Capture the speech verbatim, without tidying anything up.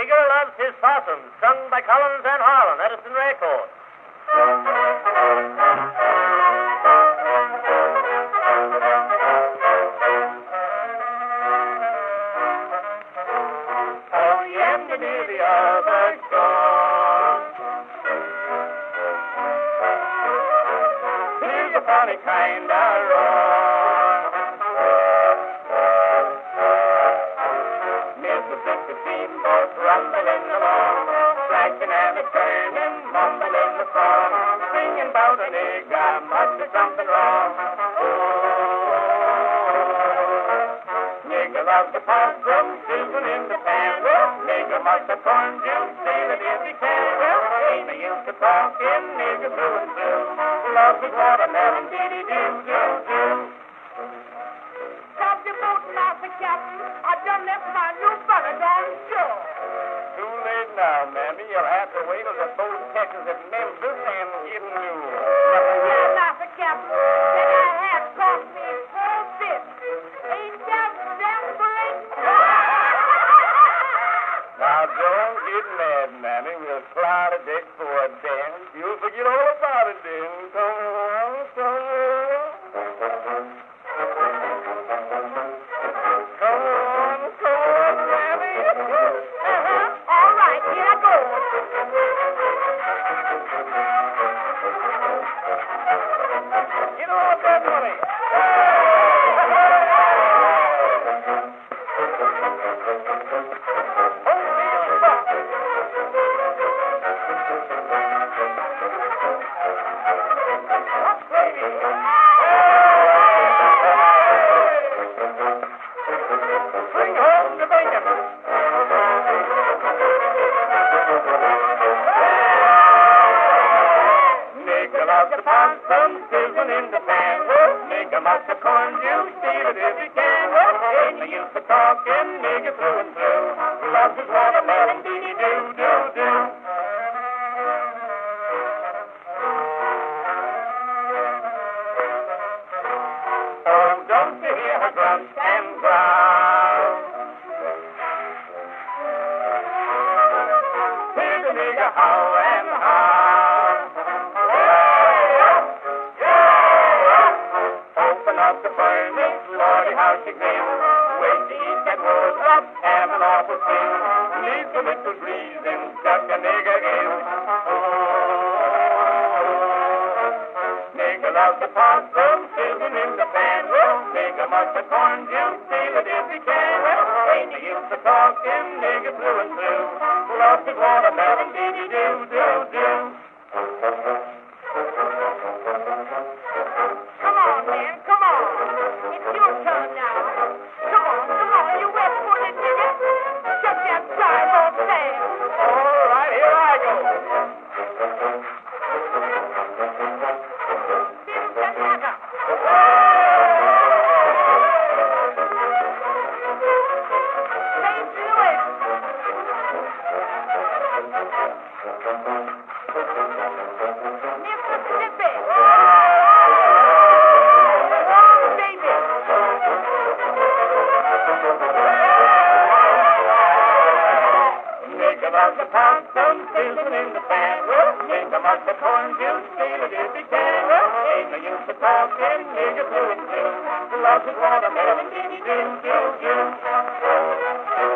nigger loves his possum, sung by Collins and Harlan, Edison Records. Oh, yonder near the other shore, here's a funny kind of roar. Mississippi steamboat rumbling along, flashing and a turning, mumbling the song, singing about a nigger, must be something wrong. Oh, nigger loves the possum, sizzling in the pan. Well, nigger must have corn juice, steal it if he can. Well, ain't no use to talking, nigger through and through. Loves his watermelon, diddy-doo-doo-doo. Stop your boat, Master Captain. I done left my new butter on shore. Too late now, Mammy. You'll have to wait till the boat catches at Memphis and get new. Yeah, Master Captain. That I had cost me four bits. Ain't that damn great? Now, don't get mad, Mammy. We'll cloud a deck for a dance. You'll forget all about it then. Come on, come on. Come on, come on, Mammy. Uh-huh. All right, here I go. Get off that money. Bring home the bacon. Nigger loves the possum, sizzling in the pan. Nigger must have corn juice, steal it if he can. Ain't no use for talking, nigger through and through. Loves his watermelon, dee-dee-doo-doo-doo. Oh, don't you hear her grunt and growl? Hear the nigger howl and howl. Open up the furnace, Lordy, how she grins. Wait to eat that wood up, have an awful sin. Needs a little greasing, stuck a nigger in. Oh, nigger loves the possum, sizzling in the pan. Well, nigger must have corn juice, steal it if he can. Well, ain't no use for talking, nigger through and through. Loves his watermelon, dee-dee-doo-doo-doo. Come on, man, come on. It's your turn now. Come on, come on, you wet-footed nigger. Shut that jive off there. All right, here I go. Sim the matter. Saint Louis. Mississippi. Long David. Nigger loves the possum, sizzling in the pan. Well, nigger must have corn juice, steal it if he can. Well, ain't no use for talking, nigger through and through. Loves his watermelon, dee-dee-doo-doo-doo.